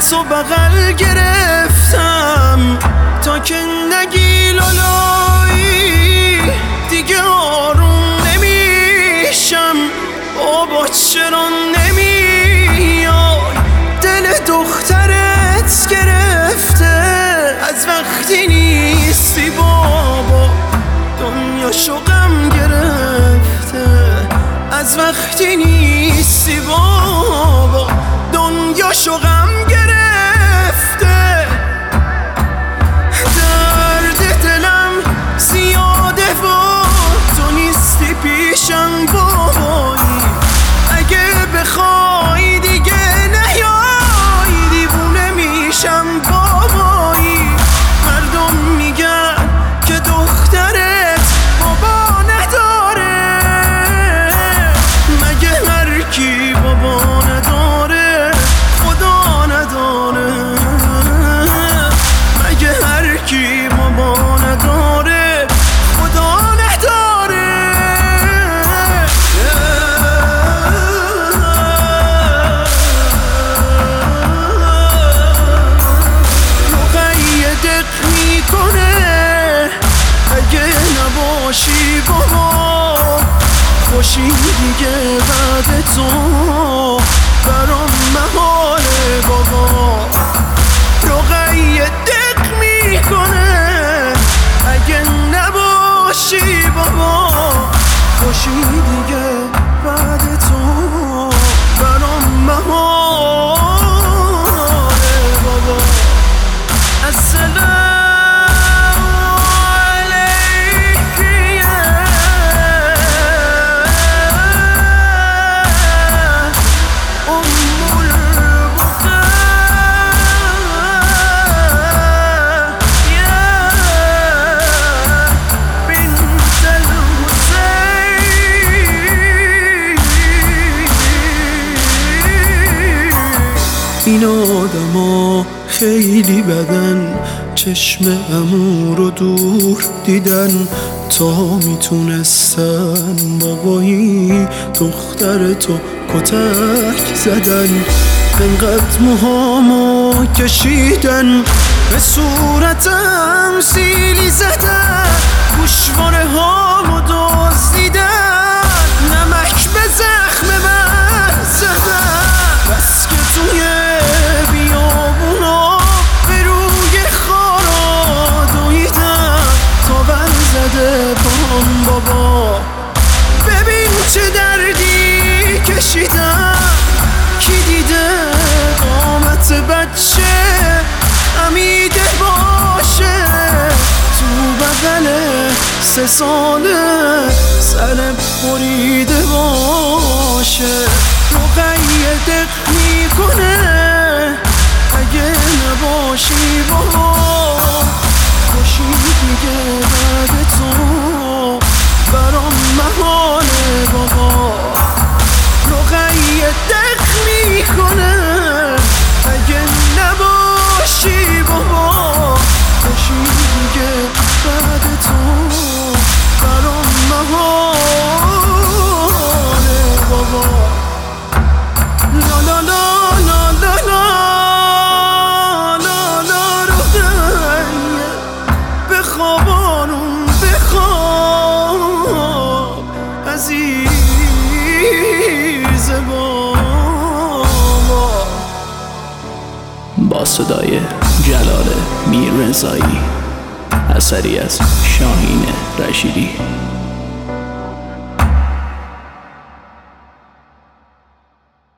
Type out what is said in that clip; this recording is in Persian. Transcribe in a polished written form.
تو بغل گرفتم تا که نگی لالایی، دیگه آروم نمیشم. بابا چرا نمیای؟ دل دخترت گرفته از وقتی نیستی بابا، دنیاشو غم گرفته از وقتی نیستی بابا، دنیاشو غم گرفته. درد دلم زیاده و تو نیستی پیشم بابایی، اگه بخوای دیگه نیای دیوونه میشم بابایی. مردم میگن که دخترت بابا نداره، مگه هر کی بابا نداره خدا نداره؟ مگه هر کی بابا نداره خدا نداره؟ دق میکنه اگه نباشی بابا، خوشی دیگه بعد تو برام محاله بابا. رقیه دق میکنه اگه نباشی بابا، خوشی دیگه بعد تو برام محاله بابا. السلام عليك يا أم البكاء، يا بنت الحسين. این آدما خیلی بدن، چشم عمو رو دور دیدن تا میتونستن بابایی دختر تو کتک زدن. انقدر موهامو کشیدن، به صورتم سیلی زدن، گوشواره هامو دزدیدن، نمک به زخم من زدن. بس که توی بیابونا به روی خارا دویدم تا بر زده پام بابا. ببین چه دردی کشیدم، کی دیده قامت بچه امیده باشه تو بغل 3 ساله سر بریده باشه. رقیه دق میکنه اگه نباشی بابا، خوشی دیگه بعد تو برام محاله بابا. رقیه دق میکنه اگه نباشی بابا، خوشی دیگه بعد تو برام محاله بابا. لا لا لا لا لا لا لا لا رقیه بخواب آروم بخواب عزیز بابا. با صدای جلال میررضایی، اثری از شاهین رشیدی.